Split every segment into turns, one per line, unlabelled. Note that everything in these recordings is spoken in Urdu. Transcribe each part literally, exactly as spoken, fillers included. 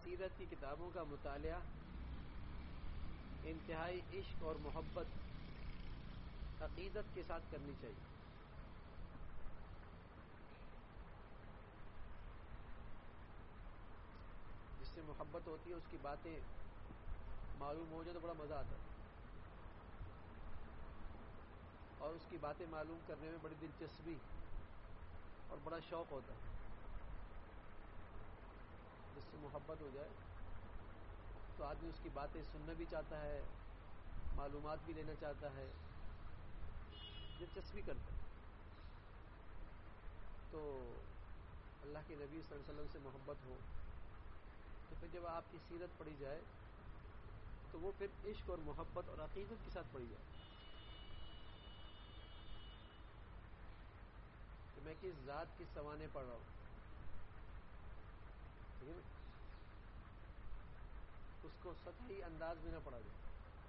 عقیدت کی کتابوں کا مطالعہ انتہائی عشق اور محبت عقیدت کے ساتھ کرنی چاہیے. جس سے محبت ہوتی ہے اس کی باتیں معلوم ہو جائے تو بڑا مزہ آتا ہے، اور اس کی باتیں معلوم کرنے میں بڑی دلچسپی اور بڑا شوق ہوتا ہے. جس سے محبت ہو جائے تو آدمی اس کی باتیں سننا بھی چاہتا ہے، معلومات بھی لینا چاہتا ہے، دلچسپی کرتا ہے. تو اللہ کے نبی صلی اللہ علیہ وسلم سے محبت ہو تو پھر جب آپ کی سیرت پڑھی جائے تو وہ پھر عشق اور محبت اور عقیدت کے ساتھ پڑھی جائے کہ میں کس ذات کی سوانے پڑھ رہا ہوں. ٹھیک ہے نا؟ اس کو سطحی انداز میں نہ پڑھا جائے.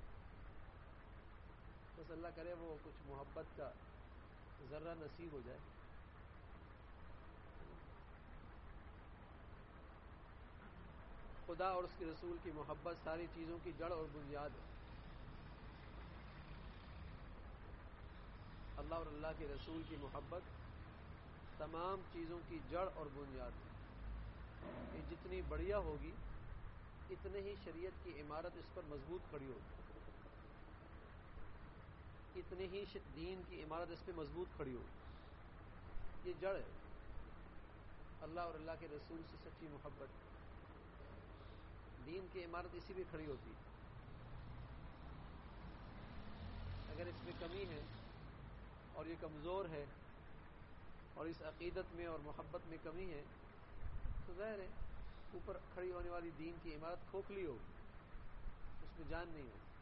بس اللہ کرے وہ کچھ محبت کا ذرہ نصیب ہو جائے. خدا اور اس کے رسول کی محبت ساری چیزوں کی جڑ اور بنیاد ہے. اللہ اور اللہ کے رسول کی محبت تمام چیزوں کی جڑ اور بنیاد ہے. یہ جتنی بڑھیا ہوگی اتنے ہی شریعت کی عمارت اس پر مضبوط کھڑی ہوگی، اتنی ہی دین کی عمارت اس پہ مضبوط کھڑی ہوگی. یہ جڑ ہے اللہ اور اللہ کے رسول سے سچی محبت. دین کی عمارت اسی پہ کھڑی ہوتی ہے. اگر اس میں کمی ہے اور یہ کمزور ہے اور اس عقیدت میں اور محبت میں کمی ہے تو ظاہر ہے اوپر کھڑی ہونے والی دین کی عمارت کھوکھلی ہوگی، اس میں جان نہیں ہوگی.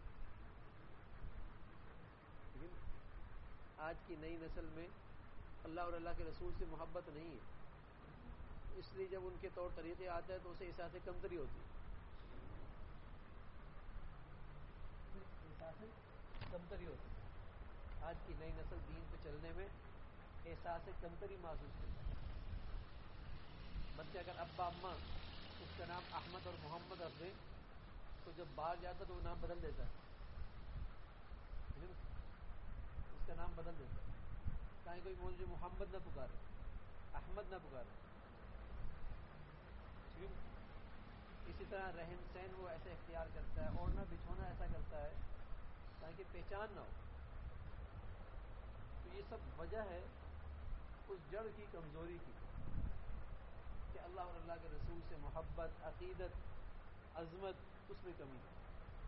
لیکن آج کی نئی نسل میں اللہ اور اللہ کے رسول سے محبت نہیں ہے، اس لیے جب ان کے طور طریقے آتے ہیں تو اسے احساس کمتری ہوتی ہے. احساس کمتری ہوتی ہے. آج کی نئی نسل دین پہ چلنے میں احساس کمتری محسوس کرتا ہے. بچے اگر ابا اماں اس کا نام احمد اور محمد رکھ دیں تو جب باہر جاتا تو وہ نام بدل دیتا ہے، اس کا نام بدل دیتا ہے. کہیں کوئی مجھے محمد نہ پکارے، احمد نہ پکارے. اسی طرح رہن سہن وہ ایسے اختیار کرتا ہے، اوڑھنا بچھونا ایسا کرتا ہے تاکہ پہچان نہ ہو. تو یہ سب وجہ ہے اس جڑ کی کمزوری کی کہ اللہ اور اللہ کے رسول سے محبت، عقیدت، عظمت اس میں کمی ہے.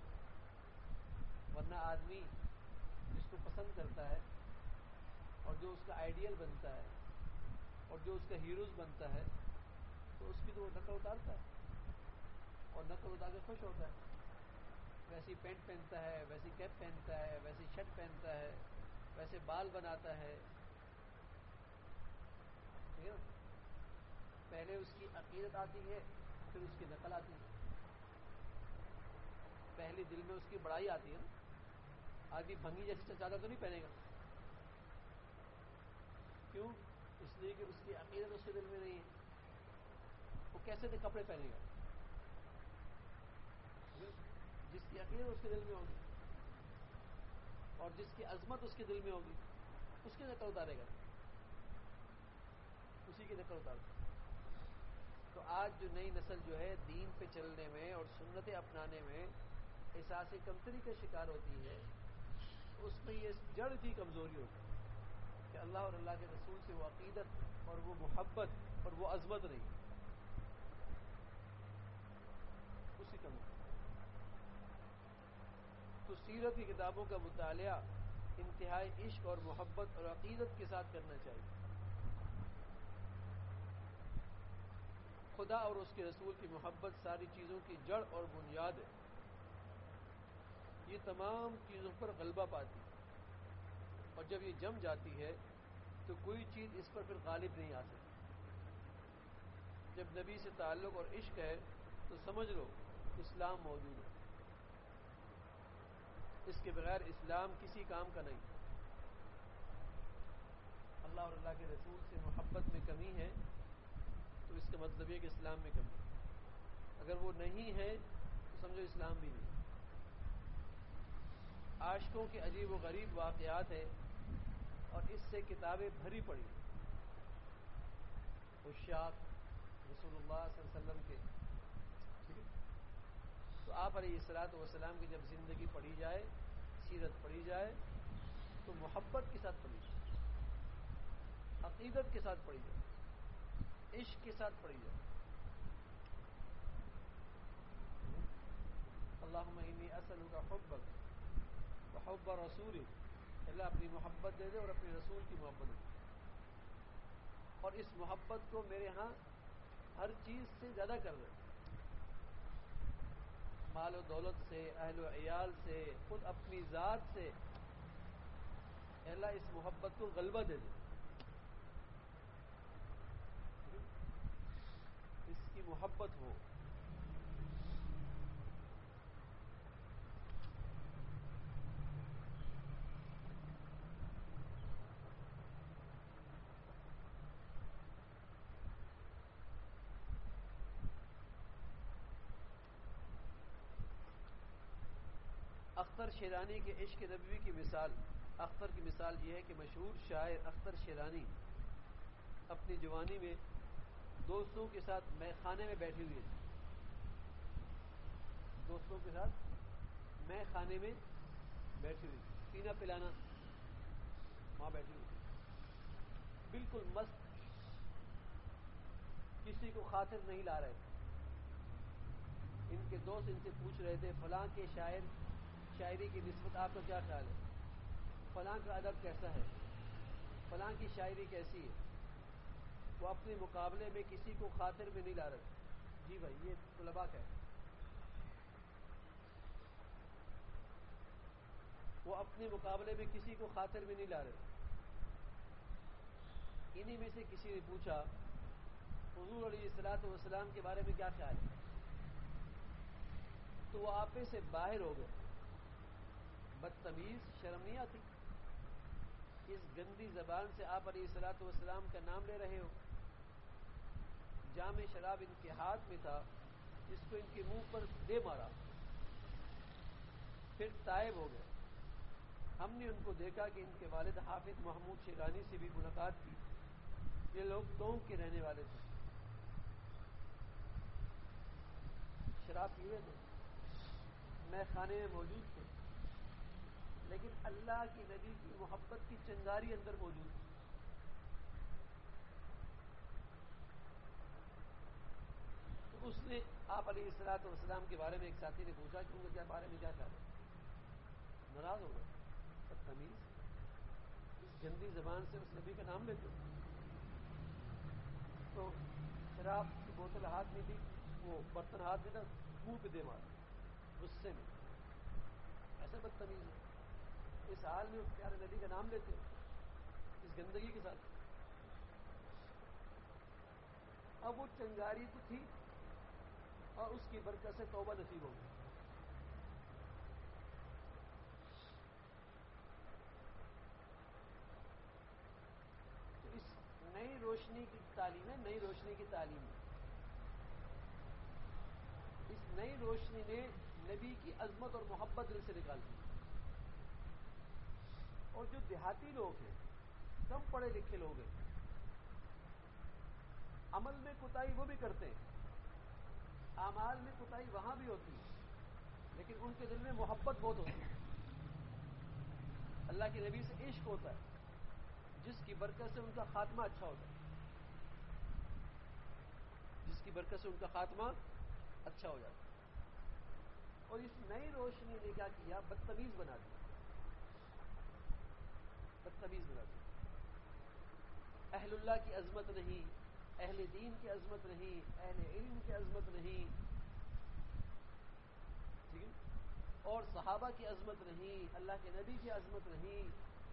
ورنہ آدمی جس کو پسند کرتا ہے اور جو اس کا آئیڈیل بنتا ہے اور جو اس کا ہیروز بنتا ہے تو اس کی تو وہ نقل اتارتا ہے اور نقل اتار کے خوش ہوتا ہے. ویسی پینٹ پہنتا ہے، ویسی کیپ پہنتا ہے، ویسی شرٹ پہنتا ہے، ویسے بال بناتا ہے. ٹھیک ہے نا؟ پہلے اس کی عقیدت آتی ہے پھر اس کی نقل آتی ہے. پہلے دل میں اس کی بڑائی آتی ہے نا. آدمی بھنگی جیسی چادر تو نہیں پہنے گا. کیوں؟ اس لیے کہ اس کی عقیدت اس کے دل میں نہیں ہے. وہ کیسے تھے کپڑے پہنے گا؟ جس کی عقیدت اس کے دل میں ہوگی اور جس کی عظمت اس کے دل میں ہوگی اس کی نقل اتارے گا، اسی کی نقل اتارتا. تو آج جو نئی نسل جو ہے دین پہ چلنے میں اور سنتیں اپنانے میں احساس کمتری کا شکار ہوتی ہے، اس میں یہ جڑ کی کمزوری ہوتی ہے کہ اللہ اور اللہ کے رسول سے وہ عقیدت اور وہ محبت اور وہ عظمت نہیں، اسی کمی. تو سیرت کی کتابوں کا مطالعہ انتہائی عشق اور محبت اور عقیدت کے ساتھ کرنا چاہیے. خدا اور اس کے رسول کی محبت ساری چیزوں کی جڑ اور بنیاد ہے. یہ تمام چیزوں پر غلبہ پاتی ہے اور جب یہ جم جاتی ہے تو کوئی چیز اس پر پھر غالب نہیں آ سکتی. جب نبی سے تعلق اور عشق ہے تو سمجھ لو اسلام موجود ہے. اس کے بغیر اسلام کسی کام کا نہیں. اللہ اور اللہ کے رسول سے محبت میں کمی ہے تو اس کا مطلب یہ کہ اسلام میں کمی ہے. اگر وہ نہیں ہے تو سمجھو اسلام بھی نہیں. عاشقوں کے عجیب و غریب واقعات ہیں اور اس سے کتابیں بھری پڑی. عشاق رسول اللہ صلی اللہ علیہ وسلم کے، ٹھیک ہے، تو آپ علیہ الصلوۃ والسلام کی جب زندگی پڑھی جائے، سیرت پڑھی جائے، تو محبت کے ساتھ پڑھی جائے، عقیدت کے ساتھ پڑھی جائے، عشق کے ساتھ پڑھی جائے. اللہم انی اسألک حبک وحب رسولک، اللہ اپنی محبت دے دے اور اپنے رسول کی محبت دے دے، اور اس محبت کو میرے ہاں ہر چیز سے زیادہ کر دے، مال و دولت سے، اہل و عیال سے، خود اپنی ذات سے. اللہ اس محبت کو غلبہ دے دے، اس کی محبت ہو. اختر شیرانی کے عشق نبوی کی مثال، اختر کی مثال یہ ہے کہ مشہور شاعر اختر شیرانی اپنی جوانی میں دوستوں کے ساتھ مے خانے میں بیٹھے ہوئے تھے، دوستوں کے ساتھ مے خانے میں بیٹھی ہوئی، پینا پلانا، وہاں بیٹھی ہوئی، بالکل مست، کسی کو خاطر نہیں لا رہے تھے. ان کے دوست ان سے پوچھ رہے تھے فلاں کے شاعر شاعری کی نسبت آپ کا کیا خیال ہے، فلاں کا ادب کیسا ہے، فلاں کی شاعری کیسی ہے. وہ اپنے مقابلے میں کسی کو خاطر میں نہیں لا رہے تھے. جی بھائی، یہ طلباء کا ہے. وہ اپنے مقابلے میں کسی کو خاطر میں نہیں لا رہے تھے. انہی میں سے کسی نے پوچھا حضور علیہ الصلوۃ والسلام کے بارے میں کیا خیال ہے، تو وہ آپے سے باہر ہو گئے. بدتمیز، شرم نہیں آتی؟ اس گندی زبان سے آپ علیہ الصلوۃ والسلام کا نام لے رہے ہو. جام شراب ان کے ہاتھ میں تھا، اس کو ان کے منہ پر دے مارا، پھر تائب ہو گئے. ہم نے ان کو دیکھا کہ ان کے والد حافظ محمود شیرانی سے بھی ملاقات کی. یہ لوگ ٹونک کے رہنے والے تھے، شراب پیے تھے، مے خانے میں موجود تھے، لیکن اللہ کی نبی کی محبت کی چنگاری اندر موجود تھی. تو اس نے آپ علیہ الصلوۃ والسلام کے بارے میں ایک ساتھی نے پوچھا کہ ان کے بارے میں کیا خیال ہے، ناراض ہو گئے. بدتمیز، اس گندی زبان سے اس نبی کا نام لیتے. تو شراب کی بوتل ہاتھ میں تھی، وہ برتن ہاتھ میں تھا، منہ پہ دے مارا غصے میں. ایسا بدتمیز ہے. اس حال میں اس پیارے نبی کا نام لیتے ہو اس گندگی کے ساتھ. اب وہ چنگاری تو تھی اور اس کی برکت سے توبہ نصیب ہو گئی. تو اس نئی روشنی کی تعلیم ہے، نئی روشنی کی تعلیم ہے. اس نئی روشنی نے نبی کی عظمت اور محبت دل سے نکال دی. اور جو دیہاتی لوگ ہیں، کم پڑھے لکھے لوگ ہیں، عمل میں کوتاہی وہ بھی کرتے ہیں، اعمال میں کوتاہی وہاں بھی ہوتی ہے، لیکن ان کے دل میں محبت بہت ہوتی ہے. اللہ کے نبی سے عشق ہوتا ہے، جس کی برکت سے ان کا خاتمہ اچھا ہوتا ہے، جس کی برکت سے ان کا خاتمہ اچھا ہو جاتا ہے. اور اس نئی روشنی نے کیا کیا؟ بدتمیز بنا دیا، بدتمیز بنا دیا. اہل اللہ کی عظمت نہیں، اہل دین کی عظمت نہیں، اہل علم کی عظمت نہیں، ٹھیک ہے، اور صحابہ کی عظمت نہیں، اللہ کے نبی کی عظمت نہیں.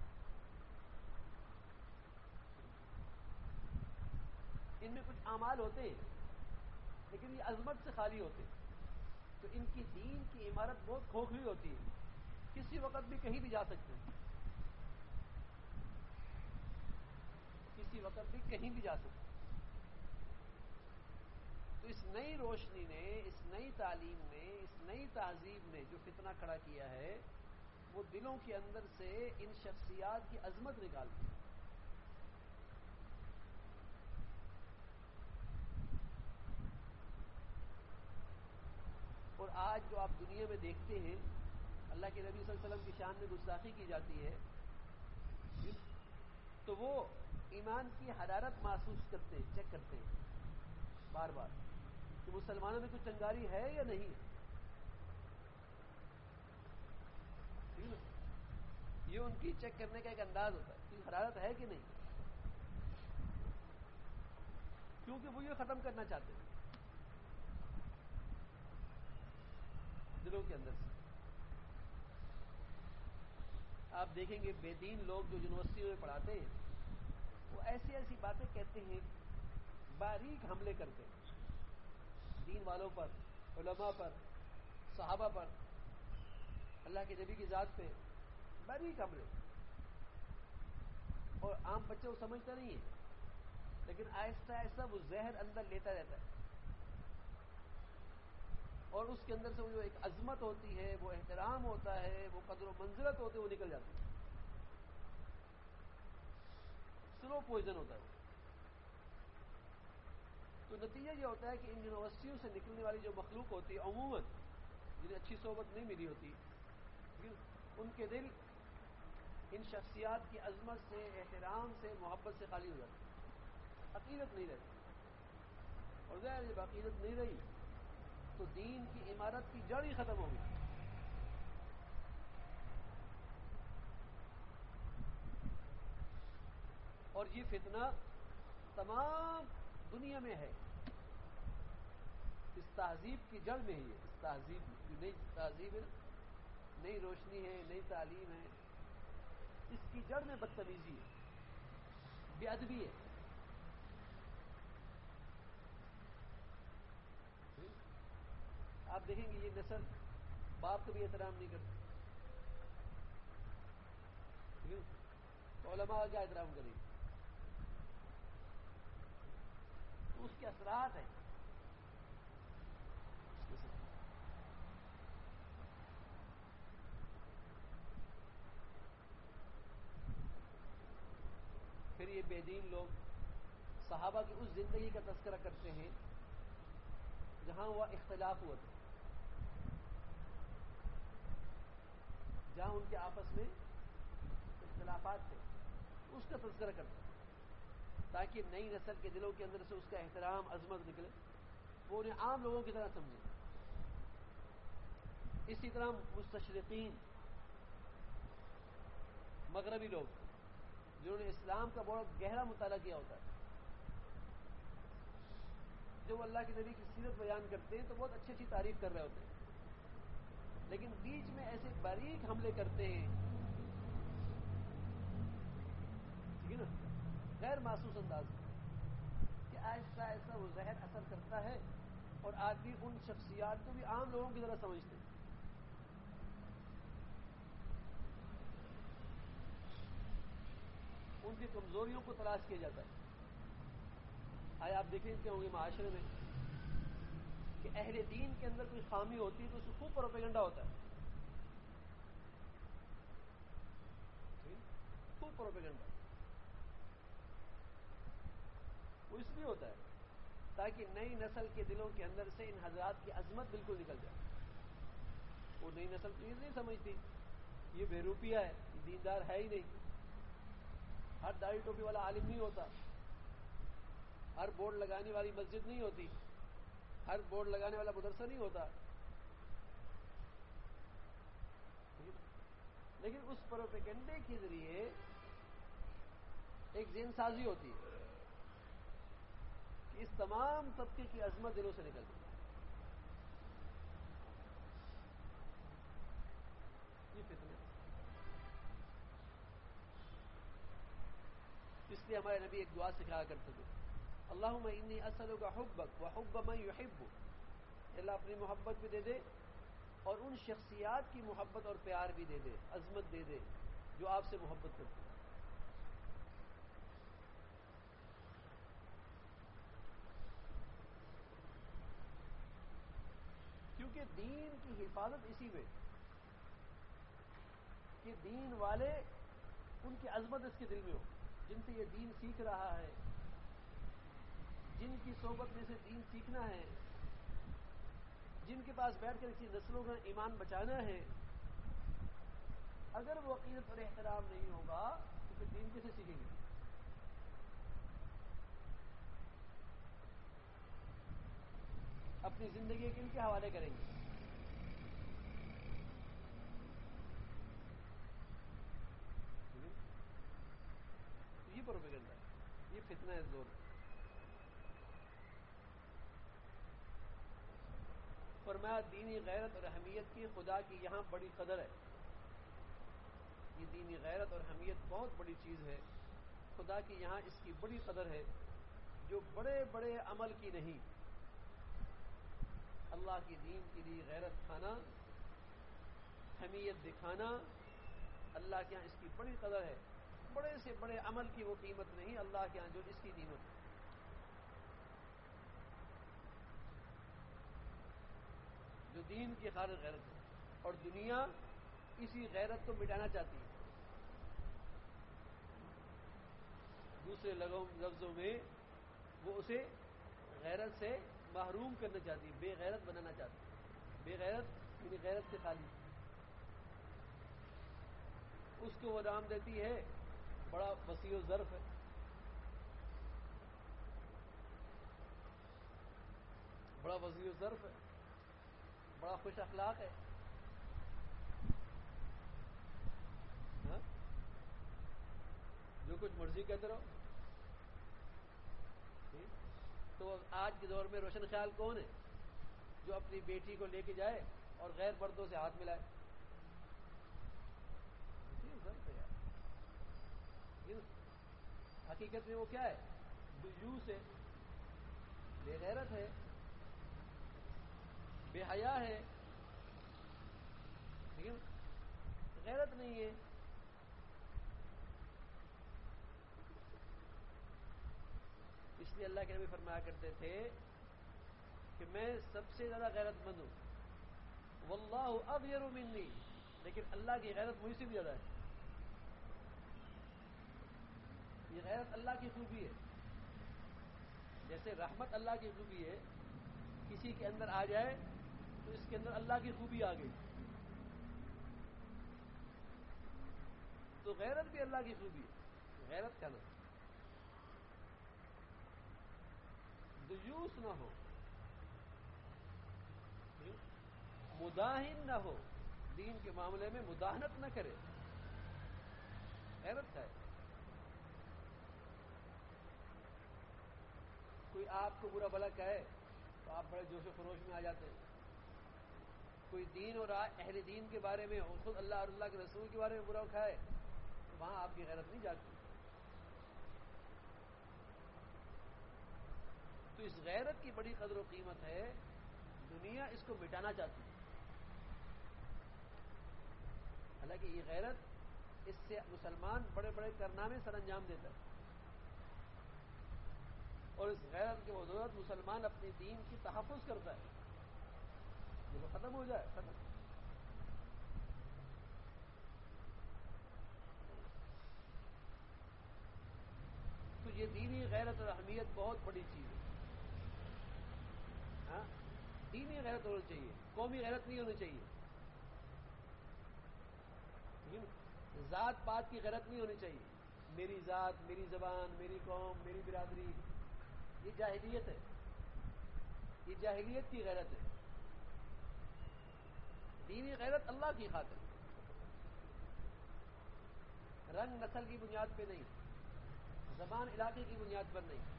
ان میں کچھ اعمال ہوتے ہیں لیکن یہ عظمت سے خالی ہوتے ہیں. تو ان کی دین کی عمارت بہت کھوکھلی ہوتی ہے، کسی وقت بھی کہیں بھی جا سکتے ہیں، کسی وقت بھی کہیں بھی جا سکتے ہیں. تو تو اس نئی روشنی نے، اس نئی تعلیم نے، اس نئی تہذیب نے جو فتنہ کھڑا کیا ہے، وہ دلوں کے اندر سے ان شخصیات کی عظمت نکال دی. اور آج جو آپ دنیا میں دیکھتے ہیں، اللہ کے نبی صلی اللہ علیہ وسلم کی شان میں گستاخی کی جاتی ہے، تو وہ ایمان کی حرارت محسوس کرتے ہیں، چیک کرتے ہیں بار بار کہ مسلمانوں میں کوئی چنگاری ہے یا نہیں. ٹھیک ہے نا؟ یہ ان کی چیک کرنے کا ایک انداز ہوتا ہے کہ حرارت ہے کہ نہیں، کیونکہ وہ یہ ختم کرنا چاہتے ہیں دلوں کے اندر سے. آپ دیکھیں گے بے دین لوگ جو یونیورسٹیوں میں پڑھاتے ہیں، وہ ایسی ایسی باتیں کہتے ہیں، باریک حملے کرتے ہیں دین والوں پر، علماء پر، صحابہ پر، اللہ کے نبی کی ذات پہ باریک حملے. اور عام بچے وہ سمجھتا نہیں ہے، لیکن آہستہ آہستہ وہ زہر اندر لیتا رہتا ہے، اور اس کے اندر سے وہ جو ایک عظمت ہوتی ہے، وہ احترام ہوتا ہے، وہ قدر و منزلت ہوتی ہے، وہ نکل جاتی ہے. سلو پوائزن ہوتا ہے وہ. تو نتیجہ یہ ہوتا ہے کہ ان یونیورسٹیوں سے نکلنے والی جو مخلوق ہوتی ہے، عموماً جنہیں اچھی صحبت نہیں ملی ہوتی، ان کے دل ان شخصیات کی عظمت سے، احترام سے، محبت سے خالی ہو جاتی ہے، عقیدت نہیں رہتی. اور ظاہر جب عقیدت نہیں رہی تو دین کی عمارت کی جڑ ہی ختم ہو گئی. اور یہ فتنہ تمام دنیا میں ہے، اس تہذیب کی جڑ میں ہی ہے. اس تہذیب کی نئی تہذیب ہے، نئی روشنی ہے، نئی تعلیم ہے، اس کی جڑ میں بدتمیزی ہے، بے ادبی ہے. آپ دیکھیں گے یہ نسل باپ کا بھی احترام نہیں کرتی، تو علماء کا کیا احترام کریں گے؟ تو اس کے اثرات ہیں. پھر یہ بے دین لوگ صحابہ کی اس زندگی کا تذکرہ کرتے ہیں جہاں وہ اختلاف ہوا تھا، جہاں ان کے آپس میں اختلافات تھے، اس کا تذکرہ کرتے ہیں تاکہ نئی نسل کے دلوں کے اندر سے اس کا احترام، عظمت نکلے، وہ انہیں عام لوگوں کی طرح سمجھیں. اسی طرح مستشرقین، مغربی لوگ جنہوں نے اسلام کا بہت گہرا مطالعہ کیا ہوتا ہے، جو اللہ کے نبی کی سیرت بیان کرتے ہیں تو بہت اچھی اچھی تعریف کر رہے ہوتے ہیں، لیکن بیچ میں ایسے باریک حملے کرتے ہیں، ٹھیک ہے نا، غیر محسوس انداز میں، کہ آہستہ آہستہ وہ زہر اثر کرتا ہے اور آدمی ان شخصیات کو بھی عام لوگوں کی طرح سمجھتے ہیں. ان کی کمزوریوں کو تلاش کیا جاتا ہے. آیا آپ دیکھیں کیا ہوں گے معاشرے میں کہ اہل دین کے اندر کوئی خامی ہوتی ہے تو اس کو خوب پروپیگنڈا ہوتا ہے، خوب پروپیگنڈا. وہ اس لیے ہوتا ہے تاکہ نئی نسل کے دلوں کے اندر سے ان حضرات کی عظمت بالکل نکل جائے. وہ نئی نسل پلیز نہیں سمجھتی یہ بےروپیہ ہے، یہ دیندار ہے ہی نہیں. ہر داڑھی ٹوپی والا عالم نہیں ہوتا، ہر بورڈ لگانے والی مسجد نہیں ہوتی، ہر بورڈ لگانے والا مدرسہ نہیں ہوتا. لیکن اس پروپیگنڈے کے ذریعے ایک ذہن سازی ہوتی ہے کہ اس تمام طبقے کی عظمت دلوں سے نکل گئی. یہ فتنہ، اس لیے ہمارے نبی ایک دعا سکھایا کرتے تھے، اللہم انی اسألک حبک وحب من یحبک. اللہ اپنی محبت بھی دے دے اور ان شخصیات کی محبت اور پیار بھی دے دے، عظمت دے دے جو آپ سے محبت کرتے ہیں. کیونکہ دین کی حفاظت اسی میں کہ دین والے ان کی عظمت اس کے دل میں ہو، جن سے یہ دین سیکھ رہا ہے، جن کی صحبت میں سے دین سیکھنا ہے، جن کے پاس بیٹھ کر کسی نسلوں کا ایمان بچانا ہے، اگر وہ عقیدت اور احترام نہیں ہوگا تو پھر دین کیسے سیکھیں گے؟ اپنی زندگی کن کے حوالے کریں گے؟ یہ پروپیگنڈا ہے، یہ فتنہ ہے دور میں۔ فرمایا دینی غیرت اور اہمیت کی خدا کی یہاں بڑی قدر ہے۔ یہ دینی غیرت اور اہمیت بہت بڑی چیز ہے، خدا کی یہاں اس کی بڑی قدر ہے، جو بڑے بڑے عمل کی نہیں۔ اللہ کی دین کے لیے غیرت کھانا، اہمیت دکھانا، اللہ کے یہاں اس کی بڑی قدر ہے۔ بڑے سے بڑے عمل کی وہ قیمت نہیں اللہ کے یہاں جو اس کی قیمت ہے۔ جو دین کی خالص غیرت ہے، اور دنیا اسی غیرت کو مٹانا چاہتی ہے۔ دوسرے لفظوں میں وہ اسے غیرت سے محروم کرنا چاہتی ہے، بے غیرت بنانا چاہتی ہے۔ بے غیرت یعنی غیرت سے خالی۔ اس کو وہ نام دیتی ہے بڑا وسیع و ظرف ہے، بڑا وسیع و ظرف ہے، بڑا خوش اخلاق ہے۔ ہاں؟ جو کچھ مرضی کہتے رہو۔ تو آج کے دور میں روشن خیال کون ہے جو اپنی بیٹی کو لے کے جائے اور غیر مردوں سے ہاتھ ملائے؟ ظرف ہے یار۔ حقیقت میں وہ کیا ہے؟ دیوس ہے، بے غیرت ہے، بے حیا ہے، لیکن غیرت نہیں ہے۔ اس لیے اللہ کے نبی فرمایا کرتے تھے کہ میں سب سے زیادہ غیرت مند ہوں، واللہ اغیر منی، لیکن اللہ کی غیرت مجھ سے بھی زیادہ ہے۔ یہ غیرت اللہ کی خوبی ہے، جیسے رحمت اللہ کی خوبی ہے، کسی کے اندر آ جائے تو اس کے اندر اللہ کی خوبی آ گئی، تو غیرت بھی اللہ کی خوبی ہے۔ غیرت کا نام دیوس نہ ہو، مداہن نہ ہو، دین کے معاملے میں مداہنت نہ کرے، غیرت ہے۔ کوئی آپ کو برا بھلا کہے تو آپ بڑے جوش و خروش میں آ جاتے ہیں۔ کوئی دین اور اہل دین کے بارے میں اور خود اللہ اور اللہ کے رسول کے بارے میں برا کھائے تو وہاں آپ کی غیرت نہیں جاگتی۔ تو اس غیرت کی بڑی قدر و قیمت ہے، دنیا اس کو مٹانا چاہتی ہے۔ حالانکہ یہ غیرت، اس سے مسلمان بڑے بڑے کارنامے سر انجام دیتا ہے، اور اس غیرت کی بدولت مسلمان اپنے دین کی تحفظ کرتا ہے۔ جب وہ ختم ہو جائے ختم۔ تو یہ دینی غیرت اور اہمیت بہت بڑی چیز ہے۔ ہاں، دینی غیرت ہونی چاہیے، قومی غیرت نہیں ہونی چاہیے، ذات پات کی غیرت نہیں ہونی چاہیے۔ میری ذات، میری زبان، میری قوم، میری برادری، یہ جاہلیت ہے، یہ جاہلیت کی غیرت ہے۔ دینی غیرت اللہ کی خاطر، رنگ نسل کی بنیاد پہ نہیں، زبان علاقے کی بنیاد پر نہیں۔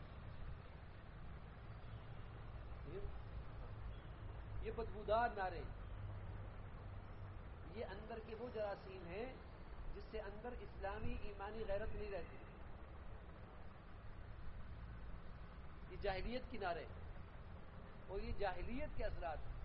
یہ بدبودار نعرے، یہ اندر کے وہ جراثیم ہیں جس سے اندر اسلامی ایمانی غیرت نہیں رہتی۔ یہ جاہلیت کی نعرے اور یہ جاہلیت کے اثرات ہیں۔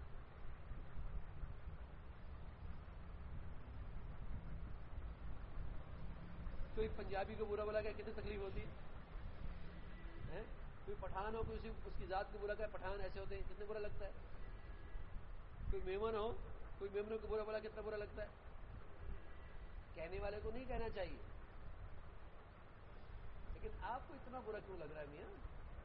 کوئی پنجابی کو برا بلا کہ کتنی تکلیف ہوتی ہے؟ کوئی پٹھان ہو، کوئی اس کی ذات کو برا کہ پٹھان ایسے ہوتے ہیں، کتنے برا لگتا ہے۔ کوئی مہمان ہو، کوئی مہمانوں کو برا بلا کتنا برا لگتا ہے؟ کہنے والے کو نہیں کہنا چاہیے، لیکن آپ کو اتنا برا کیوں لگ رہا ہے میاں؟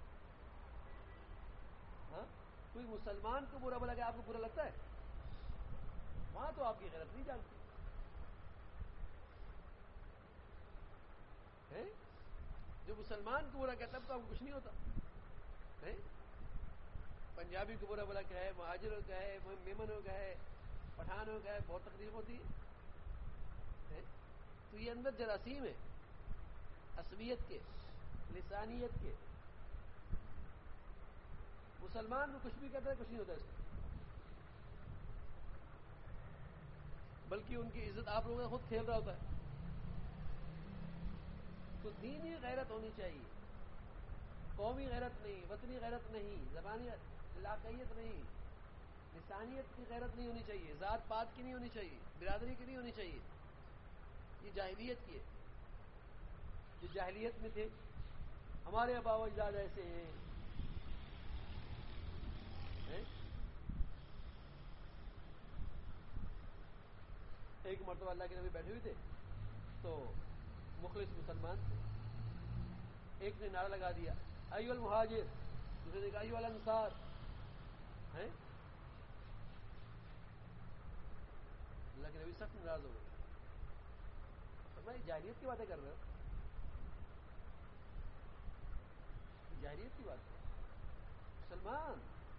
ہاں، کوئی مسلمان کو برا بلا کہ آپ کو برا لگتا ہے؟ وہاں تو آپ کی غیرت نہیں جانتی ہے۔ جو مسلمان کو برا کہتا ہے تو آپ کو کچھ نہیں ہوتا ہے۔ پنجابی کو برا بلا کہے، مہاجروں کا ہے، میمنوں کا ہے، پٹھانوں کا ہے، بہت تکلیف ہوتی ہے۔ تو یہ اندر جراثیم ہے عصبیت کے، لسانیت کے۔ مسلمان کو کچھ بھی کہتا ہے، کچھ نہیں ہوتا اس کو، بلکہ ان کی عزت آپ لوگوں نے خود کھیل رہا ہوتا ہے۔ تو دینی غیرت ہونی چاہیے، قومی غیرت نہیں، وطنی غیرت نہیں، زبانی علاقائیت نہیں، لسانیت کی غیرت نہیں ہونی چاہیے، ذات پات کی نہیں ہونی چاہیے، برادری کی نہیں ہونی چاہیے۔ یہ جاہلیت کی ہے۔ جو جاہلیت میں تھے، ہمارے آباء و اجداد ایسے ہیں، ایک مرتبہ اللہ کے نبی بیٹھے ہوئے تھے تو مخلص مسلمان تھے، ایک نے نعرہ لگا دیا ایو المہاجر، دوسرے نے کہا ایو الانصار، ہیں؟ اللہ کے نبی سخت ناراض ہو گئے، فرمایا جاہلیت کی باتیں کر رہے ہو، جاہلیت کی بات ہے مسلمان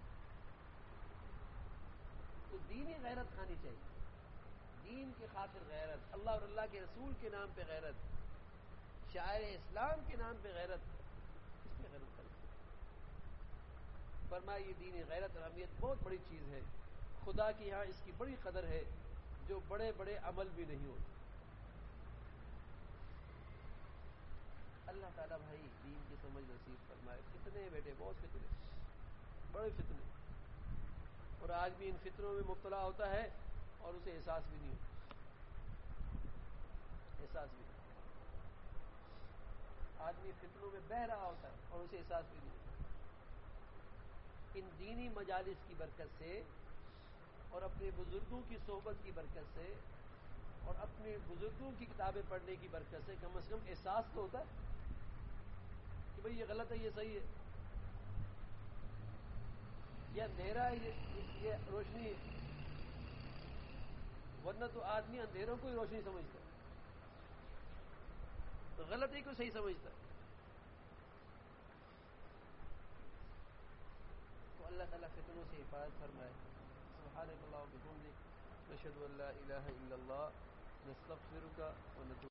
تو دینی غیرت آنی چاہیے، دین کی خاطر غیرت، اللہ اور اللہ کے رسول کے نام پہ غیرت، شاعر اسلام کے نام پہ غیرت، اس میں غیرت کریں۔ فرمایا یہ دینی غیرت اور اہمیت بہت بڑی چیز ہے، خدا کی یہاں اس کی بڑی قدر ہے جو بڑے بڑے عمل بھی نہیں ہوتے۔ اللہ تعالیٰ بھائی دین کی سمجھ نصیب فرمائے۔ فتنے بیٹے، بہت فتنے، بڑے فتنے، اور آدمی ان فتنوں میں مبتلا ہوتا ہے اور اسے احساس بھی نہیں ہوتا، احساس بھی نہیں، آدمی فتنوں میں بہہ رہا ہوتا ہے اور اسے احساس بھی نہیں ہوتا۔ ان دینی مجالس کی برکت سے اور اپنے بزرگوں کی صحبت کی برکت سے اور اپنے بزرگوں کی کتابیں پڑھنے کی برکت سے کم از کم احساس تو ہوتا ہے کہ بھئی یہ غلط ہے، یہ صحیح ہے، یہ اندھیرا ہے، یہ, یہ روشنی ہے۔ ورنہ تو آدمی اندھیروں کو ہی روشنی سمجھتا ہے، تو غلط ہی کو صحیح سمجھتا ہے۔ تو اللہ تعالیٰ فتنوں سے حفاظت فرمائے۔ سبحانک اللہم و بحمدک، نشہد ان لا الہ الا اللہ، نستغفرک و نتوب